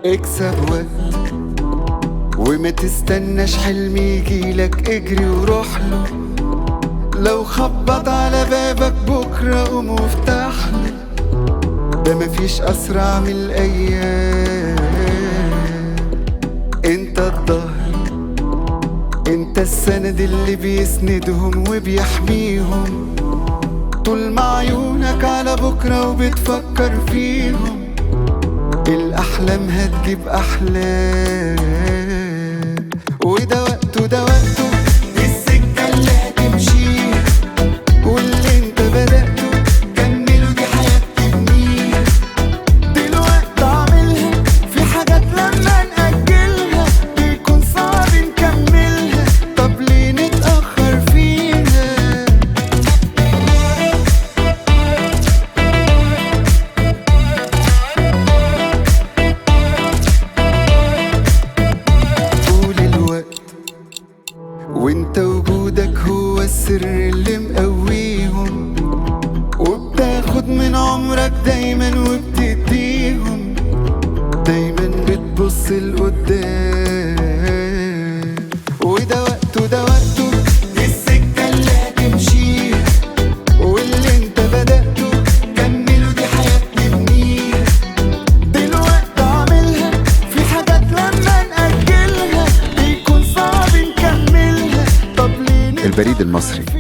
اكسب وقت وما تستناش حلم يجيلك، اجري وروح له. لو خبط على بابك بكرة قوم وافتح له، ده مفيش أسرع من الأيام. انت الظهر، انت السند اللي بيسندهم وبيحميهم، طول ما عيونك على بكرة وبتفكر فيهم. الأحلام هتجيب أحلام، وده وقته ده وقته، السكة اللي هتمشيها واللي انت بدأته كمله، دي حياة تبنيها. دلوقتي اعملها، في حاجات لما نأجلها بيكون صعب نكملها، طب ليه نتأخر فيها؟ طول الوقت وانت وجودك هو السر اللي مقويهم، وبتاخد من عمرك دايما وبتديهم، دايما بتبص لقدام. وده وقته ده وقته، السكة اللي هتمشيها واللي انت بدأته كمله، دي حياة نبنيها. دلوقتي اعملها، في حاجات لما نأجلها بيكون صعب نكملها، طب ليه البريد المصري